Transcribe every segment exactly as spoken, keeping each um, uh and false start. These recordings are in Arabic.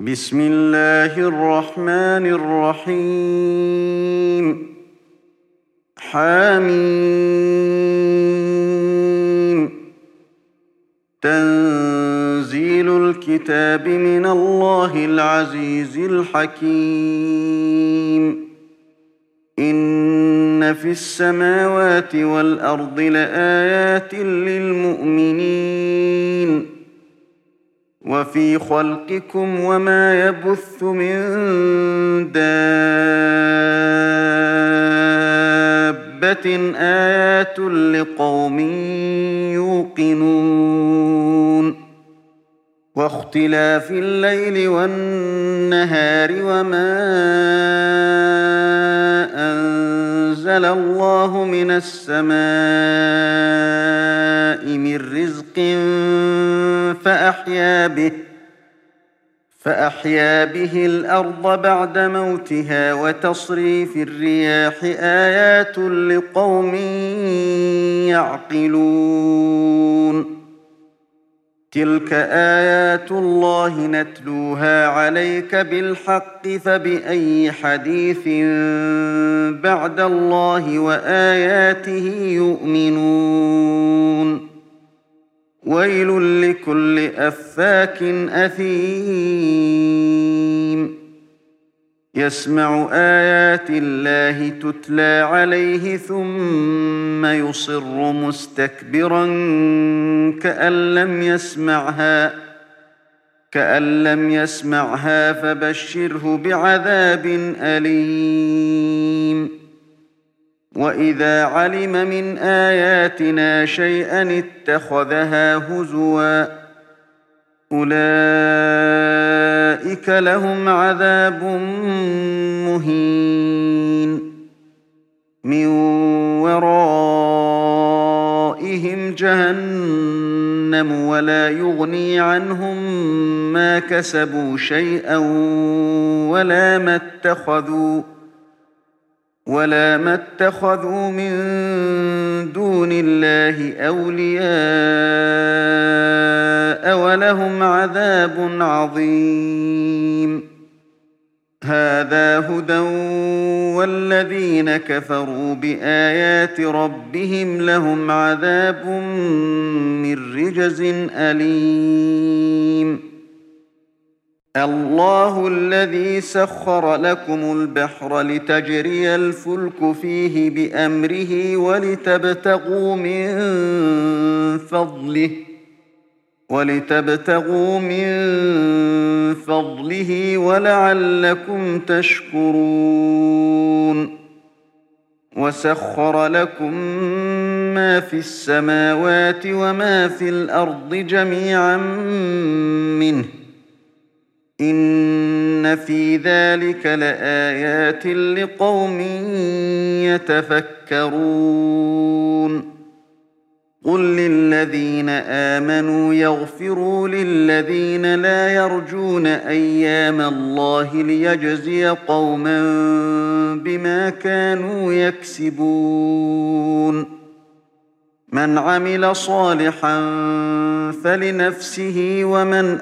بسم الله الرحمن الرحيم حم تنزيل الكتاب من الله العزيز الحكيم إن في السماوات والأرض لآيات للمؤمنين وفي خلقكم وما يبث من دابة آيات لقوم يوقنون واختلاف الليل والنهار وما أنزل الله من السماء من رزق فأحيا به فأحيا به الأرض بعد موتها وتصريف الرياح آيات لقوم يعقلون تلك آيات الله نتلوها عليك بالحق فبأي حديث بعد الله وآياته يؤمنون ويل لكل أفاك أثيم يسمع آيات الله تتلى عليه ثم يصر مستكبرا كأن لم يسمعها كأن لم يسمعها فبشره بعذاب أليم وإذا علم من آياتنا شيئا اتخذها هزوا أولئك لهم عذاب مهين من ورائهم جهنم ولا يغني عنهم ما كسبوا شيئا ولا ما اتخذوا ولا ما اتخذوا من دون الله أولياء ولهم عذاب عظيم هذا هدى والذين كفروا بآيات ربهم لهم عذاب من رجز أليم الله الذي سخر لكم البحر لتجري الفلك فيه بأمره ولتبتغوا من فضله ولتبتغوا من فضله ولعلكم تشكرون وسخر لكم ما في السماوات وما في الأرض جميعا منه إن في ذلك لآيات لقوم يتفكرون قل للذين آمنوا يغفروا للذين لا يرجون أيام الله ليجزي قوما بما كانوا يكسبون من عمل صالحا فلنفسه ومن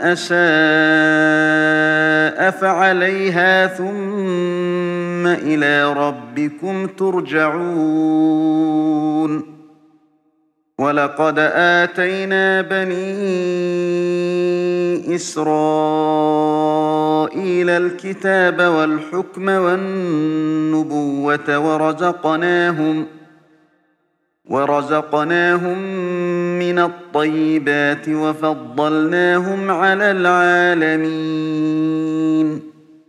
أساء فعليها ثم إلى ربكم ترجعون ولقد آتينا بني إسرائيل الكتاب والحكم والنبوة ورزقناهم ورزقناهم من الطيبات وفضلناهم على العالمين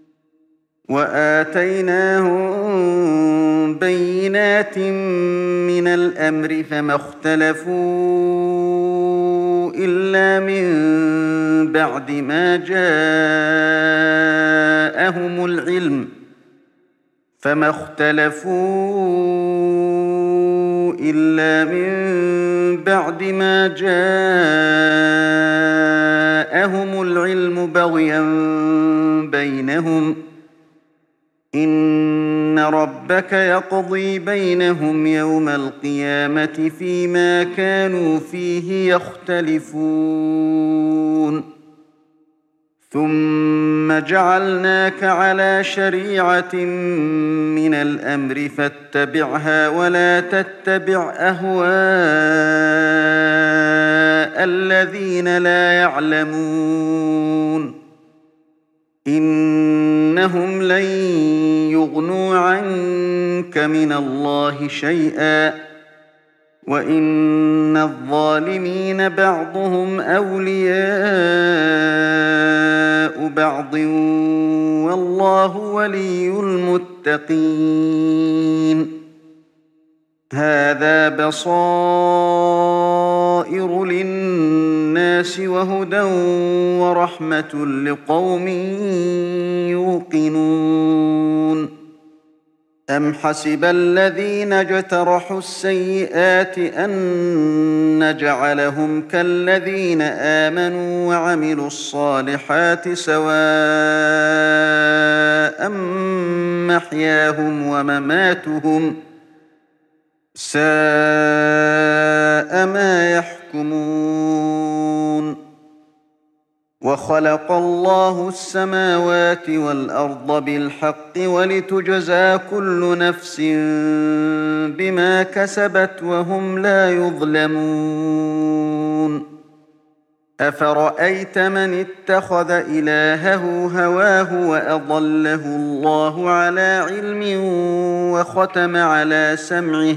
وآتيناهم بينات من الأمر فما اختلفوا إلا من بعد ما جاءهم العلم فما اختلفوا إلا من بعد ما جاءهم العلم بغيا بينهم إن ربك يقضي بينهم يوم القيامة فيما كانوا فيه يختلفون ثم جعلناك على شريعة من الأمر فاتبعها ولا تتبع أهواء الذين لا يعلمون إنهم لن يغنوا عنك من الله شيئا وإن الظالمين بعضهم أولياء بعض والله ولي المتقين هذا بصائر للناس وهدى ورحمة لقوم يوقنون أم حسب الذين اجترحوا السيئات أن نجعلهم كالذين آمنوا وعملوا الصالحات سواء محياهم ومماتهم ساء ما يحكمون وخلق الله السماوات والأرض بالحق ولتجزى كل نفس بما كسبت وهم لا يظلمون أفرأيت من اتخذ إلهه هواه وأضله الله على علم وختم على سمعه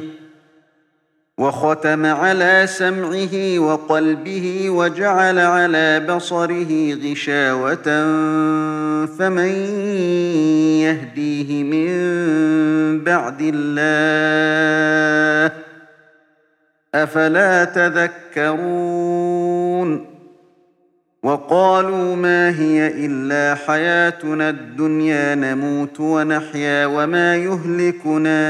وختم على سمعه وقلبه وجعل على بصره غشاوة فمن يهديه من بعد الله أفلا تذكرون وقالوا ما هي إلا حياتنا الدنيا نموت ونحيا وما يهلكنا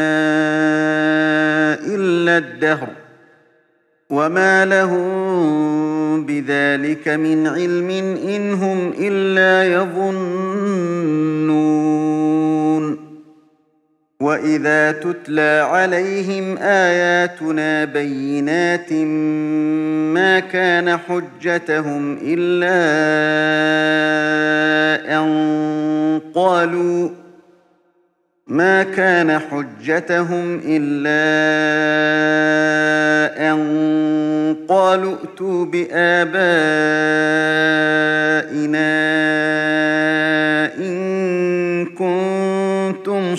إلا الدهر وما لهم بذلك من علم إن هم إلا يظنون وإذا تتلى عليهم آياتنا بينات ما كان حجتهم إلا أن قالوا ما كان حجتهم إلا أن قالوا ائتوا بآبائنا إن كنتم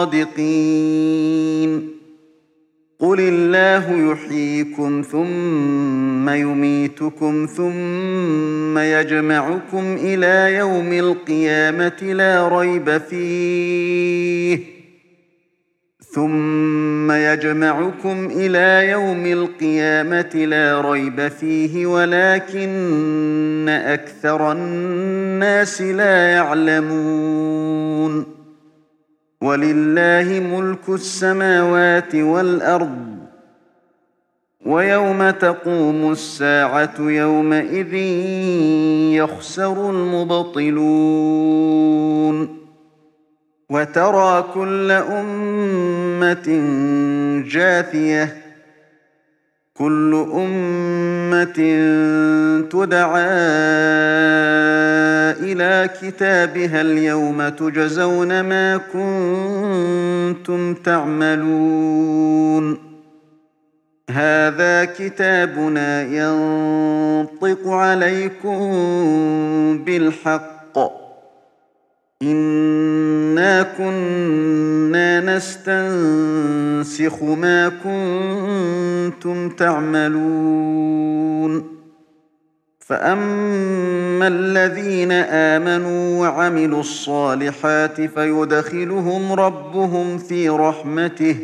صادقين قل الله يحييكم ثم يميتكم ثم يجمعكم إلى يوم القيامة لا ريب فيه ثم يجمعكم إلى يوم القيامة لا ريب فيه ولكن أكثر الناس لا يعلمون ولله ملك السماوات والأرض ويوم تقوم الساعة يومئذ يخسر المبطلون وترى كل أمة جاثية كل أمة تدعى إلى كتابها اليوم تجزون ما كنتم تعملون هذا كتابنا ينطق عليكم بالحق إنا كنا نستنسخ ما كنتم تعملون فأما الذين آمنوا وعملوا الصالحات فيدخلهم ربهم في رحمته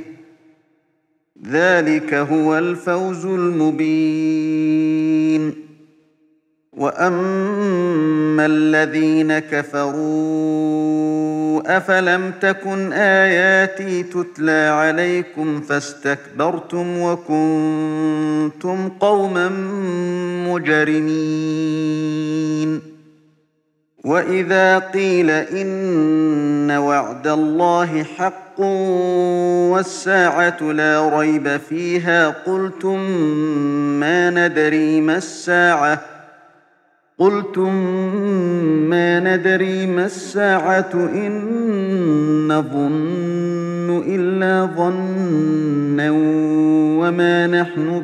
ذلك هو الفوز المبين وأما الذين كفروا أفلم تكن آياتي تتلى عليكم فاستكبرتم وكنتم قوما مجرمين وإذا قيل إن وعد الله حق والساعة لا ريب فيها قلتم ما ندري ما الساعة قلتم ما ندري ما الساعة إن نظن إلا ظنا وما نحن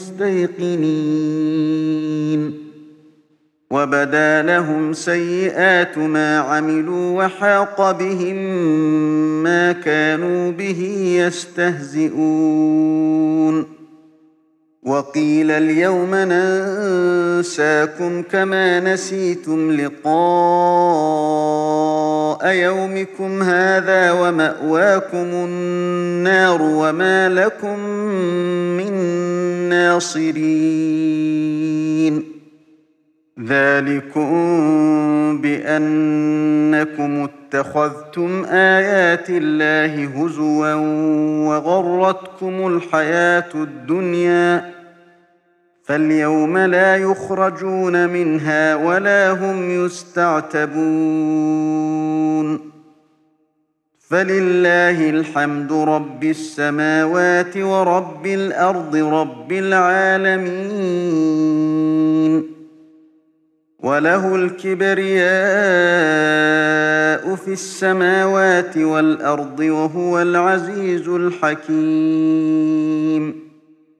بمستيقنين وبدا لهم سيئات ما عملوا وحاق بهم ما كانوا به يستهزئون وقيل اليوم ننساكم كما نسيتم لقاء يومكم هذا ومأواكم النار وما لكم من ناصرين ذلكم بأنكم اتخذتم آيات الله هزوا وغرتكم الحياة الدنيا فاليوم لا يخرجون منها ولا هم يستعتبون فلله الحمد رب السماوات ورب الأرض رب العالمين وله الكبرياء في السماوات والأرض وهو العزيز الحكيم